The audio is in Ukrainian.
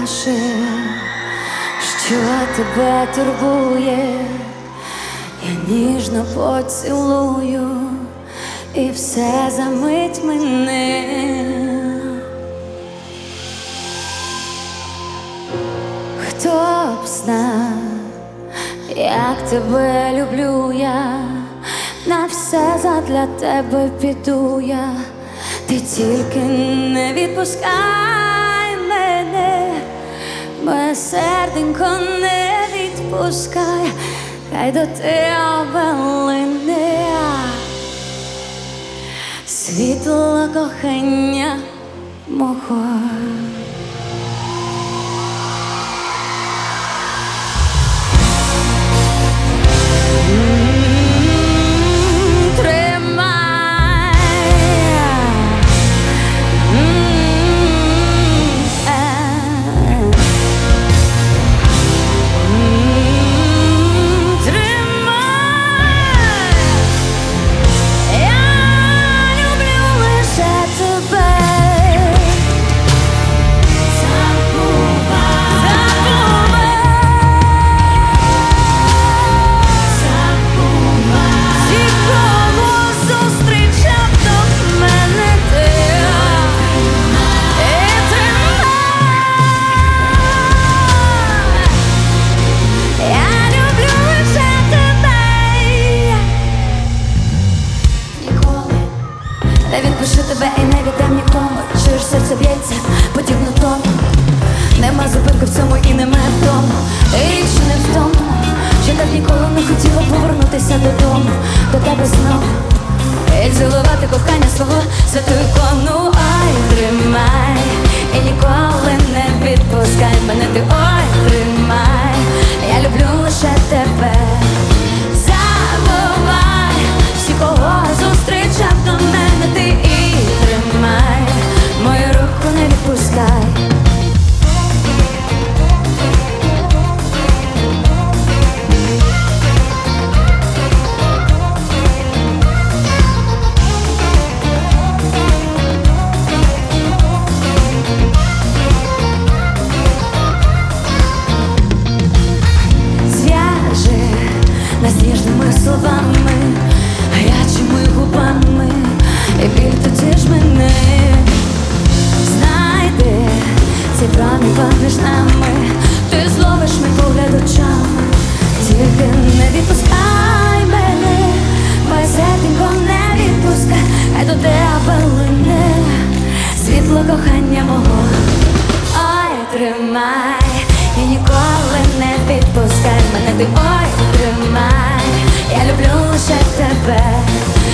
скажи, що тебе турбує, я ніжно поцілую, і все замить мене. Хто б знав, як тебе люблю я, на все задля тебе піду я. Ти тільки не відпускай мене, моє серденько не відпускай, хай до тебе лине світло кохання мого. Не відпущу тебе і не віддам нікому. Чуєш, серце б'ється подібно тому. Нема зупинки в цьому і немає вдому. Річ не в тому, що так ніколи не хотіла повернутися додому, до тебе знову і цілувати кохання свого святу ікону. Ой, тримай, і ніколи не відпускай мене ти, ой, тримай, я люблю лише тебе. Забувай всі, кого зустрічав до мене ти, і тримай, мою руку не відпускай. Зв'яжи нас ніжними словами, гарячими губами, і біль тоді ж мене. Знайди цей промінь між нами, ти зловиш мій погляд очами. Тільки не відпускай мене, моє серденько не відпускай, хай до тебе лине світло кохання мого. Ой, тримай, і ніколи не відпускай мене ти, ой, тримай, я люблю лише тебе.